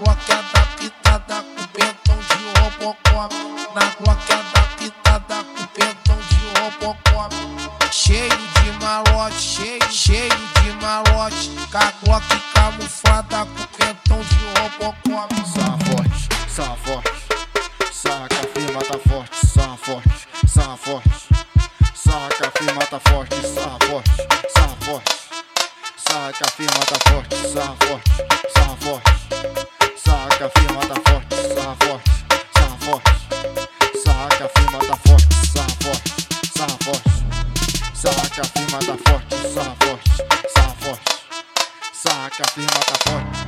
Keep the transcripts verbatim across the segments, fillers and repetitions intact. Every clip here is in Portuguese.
Glock adaptada com pentão de Robocop. Na Glock adaptada com pentão de Robocop. Cheio de malote, cheio, cheio de malote. Com a Glock camuflada com pentão de Robocop. Sarra forte, sarra forte. Saca a firma tá forte, sarra forte, sarra forte. Saca a firma tá forte, sarra forte, sarra forte. Saca a firma tá forte, sarra forte, sarra forte. Saca a firma tá forte, sarra forte, sarra forte. Saca a firma tá forte, sarra forte, sarra forte. Saca a firma tá forte, sarra forte, sarra forte. Saca a firma tá forte.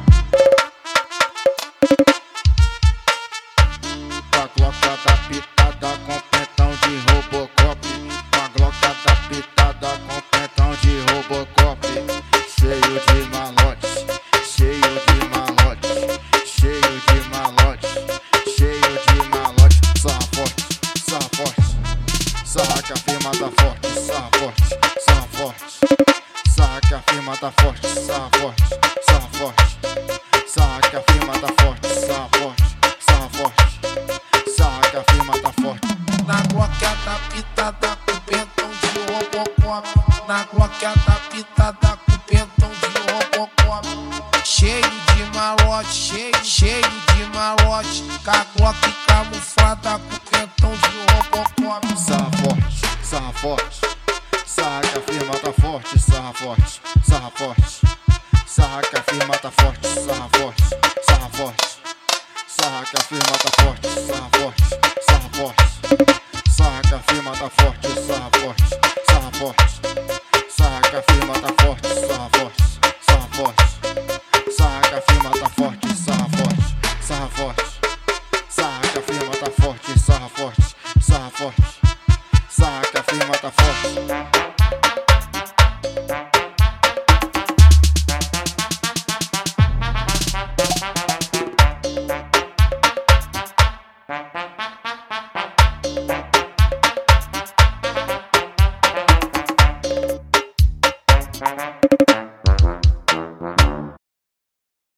Com a Glock adaptada com pentão de Robocop. Com a Glock adaptada com pentão de Robocop. Cheio de malote, cheio de malote, cheio de malote, cheio de malote. Sarra forte, sarra forte. Saca a firma tá forte, sarra forte, sarra forte. Saca a firma tá forte, sarra forte, sarra forte. Saca a firma tá forte, sarra forte, sarra forte. Saca a firma tá forte. Na Glock adaptada com pentão de Robocop. Na Glock adaptada com pentão de Robocop. Cheio de malote, cheio, cheio de malote. Com a Glock camuflada com pentão de Robocop. Sarra forte, sarra forte. Saca a firma tá forte, sarra forte, sarra forte. Saca a firma tá forte, sarra forte, sarra forte. Saca a firma tá forte, sarra forte, sarra forte. Saca a firma tá forte, sarra forte, sarra forte. Saca a firma tá forte, sarra forte, sarra forte. Saca a firma tá forte, sarra forte, sarra forte. Saca a firma tá forte, sarra forte, sarra forte. Saca a firma tá forte.